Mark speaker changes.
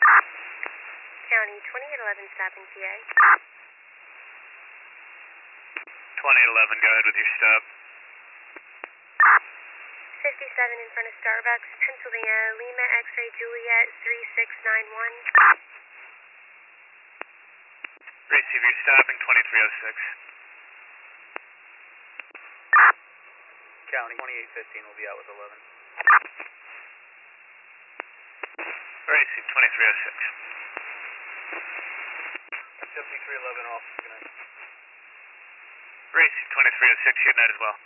Speaker 1: County 2811 stopping PA.
Speaker 2: 2811, go ahead with your stop.
Speaker 1: 57 in front of Starbucks, Pennsylvania, Lima X-ray Juliet 3691.
Speaker 2: Receive your stopping 2306.
Speaker 3: County 2815 will be out with 11.
Speaker 2: Receive 2306.
Speaker 3: 7311 off. Good night.
Speaker 2: Receive 2306, good night as well.